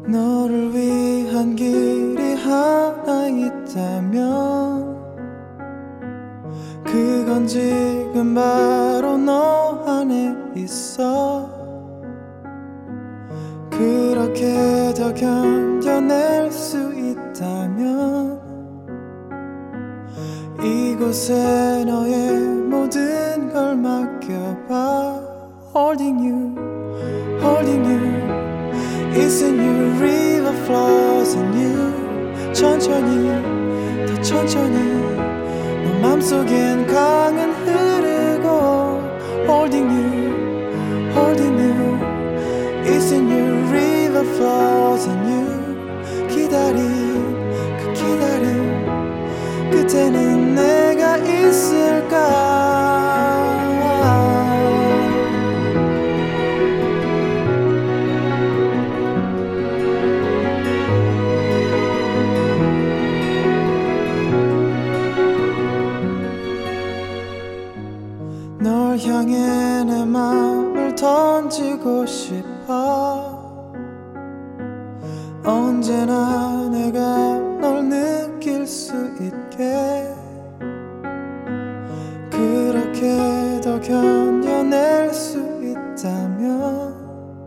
너를 위한 길이 하나 있다면 그건 지금 바로 너 안에 있어. 그렇게 더 견뎌낼 수 있다면 이곳에 너의 모든 걸 맡겨봐. Holding you, holding you. It's in you, river flows in you. 천천히, 더 천천히. 너 맘속엔 강은 흐르고. Holding you, holding you. It's in you, river flows in you. 기다림, 그 기다림 끝에는 내가 있을까. 널 향해 내 마음을 던지고 싶어. 언제나 내가 널 느낄 수 있게. 그렇게 더 견뎌낼 수 있다면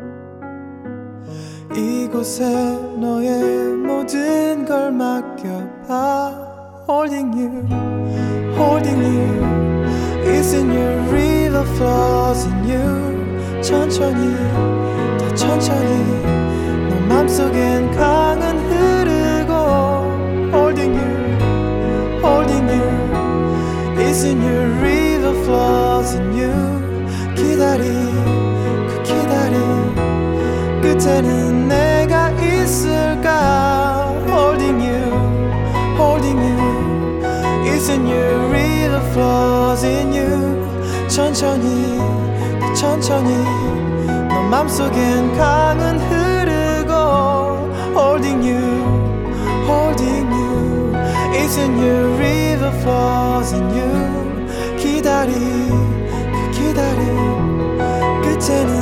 이곳에 너의 모든 걸 맡겨봐. Holding you, holding you. It's in you, river flows in you. 천천히, 더 천천히. 너 맘속엔 강은 흐르고. Holding you, holding you. It's in you, river flows in you. 기다림, 그 기다림 끝에는 내가 있을까. Holding you, holding you. It's in you, river flows in you. 천천히, 더 천천히. 너 맘속엔 강은 흐르고. Holding you, holding you. It's in you, river flows in you. 기다림, 그 기다림 끝에는